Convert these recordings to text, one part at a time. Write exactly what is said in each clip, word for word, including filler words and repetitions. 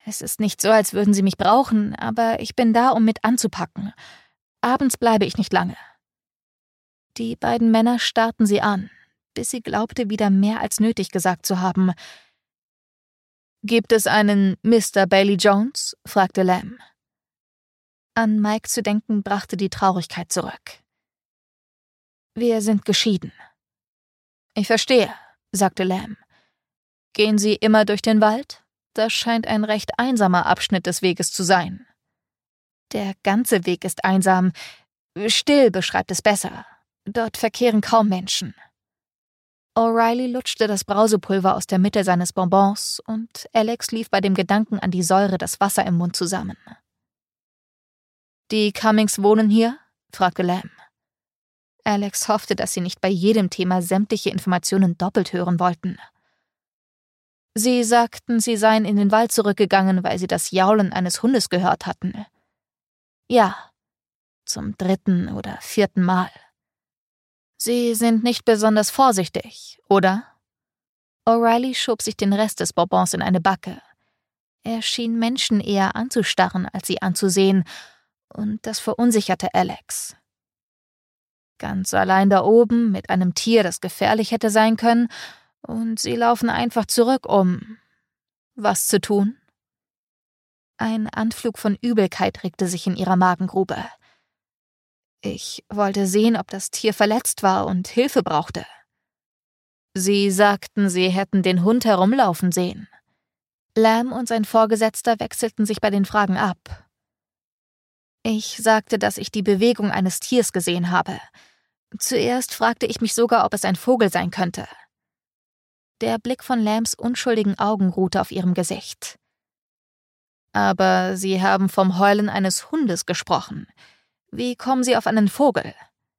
Es ist nicht so, als würden sie mich brauchen, aber ich bin da, um mit anzupacken. Abends bleibe ich nicht lange. Die beiden Männer starrten sie an, bis sie glaubte, wieder mehr als nötig gesagt zu haben. »Gibt es einen Mister Bailey Jones?« fragte Lam. An Mike zu denken, brachte die Traurigkeit zurück. »Wir sind geschieden.« »Ich verstehe«, sagte Lam. »Gehen Sie immer durch den Wald? Das scheint ein recht einsamer Abschnitt des Weges zu sein.« »Der ganze Weg ist einsam. Still beschreibt es besser. Dort verkehren kaum Menschen.« O'Reilly lutschte das Brausepulver aus der Mitte seines Bonbons und Alex lief bei dem Gedanken an die Säure das Wasser im Mund zusammen. »Die Cummings wohnen hier?« fragte Lam. Alex hoffte, dass sie nicht bei jedem Thema sämtliche Informationen doppelt hören wollten. »Sie sagten, sie seien in den Wald zurückgegangen, weil sie das Jaulen eines Hundes gehört hatten.« »Ja, zum dritten oder vierten Mal.« »Sie sind nicht besonders vorsichtig, oder?« O'Reilly schob sich den Rest des Bonbons in eine Backe. Er schien Menschen eher anzustarren, als sie anzusehen, und das verunsicherte Alex. Ganz allein da oben, mit einem Tier, das gefährlich hätte sein können, und sie laufen einfach zurück, um was zu tun? Ein Anflug von Übelkeit regte sich in ihrer Magengrube. »Ich wollte sehen, ob das Tier verletzt war und Hilfe brauchte.« »Sie sagten, Sie hätten den Hund herumlaufen sehen.« Lam und sein Vorgesetzter wechselten sich bei den Fragen ab. »Ich sagte, dass ich die Bewegung eines Tiers gesehen habe. Zuerst fragte ich mich sogar, ob es ein Vogel sein könnte.« Der Blick von Lams unschuldigen Augen ruhte auf ihrem Gesicht. »Aber Sie haben vom Heulen eines Hundes gesprochen. Wie kommen Sie auf einen Vogel?«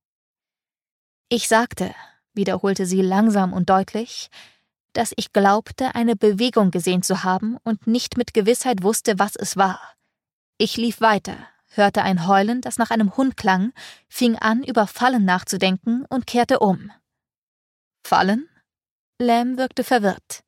»Ich sagte«, wiederholte sie langsam und deutlich, »dass ich glaubte, eine Bewegung gesehen zu haben und nicht mit Gewissheit wusste, was es war. Ich lief weiter, hörte ein Heulen, das nach einem Hund klang, fing an, über Fallen nachzudenken und kehrte um.« »Fallen?« Lam wirkte verwirrt.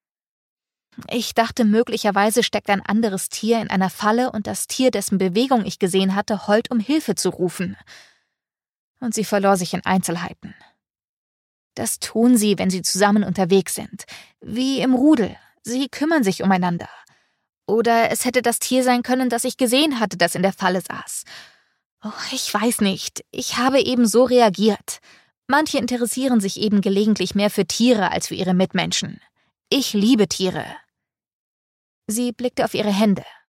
»Ich dachte, möglicherweise steckt ein anderes Tier in einer Falle und das Tier, dessen Bewegung ich gesehen hatte, heult, um Hilfe zu rufen.« Und sie verlor sich in Einzelheiten. »Das tun sie, wenn sie zusammen unterwegs sind. Wie im Rudel. Sie kümmern sich umeinander. Oder es hätte das Tier sein können, das ich gesehen hatte, das in der Falle saß. Oh, ich weiß nicht. Ich habe eben so reagiert. Manche interessieren sich eben gelegentlich mehr für Tiere als für ihre Mitmenschen. Ich liebe Tiere.« Sie blickte auf ihre Hände.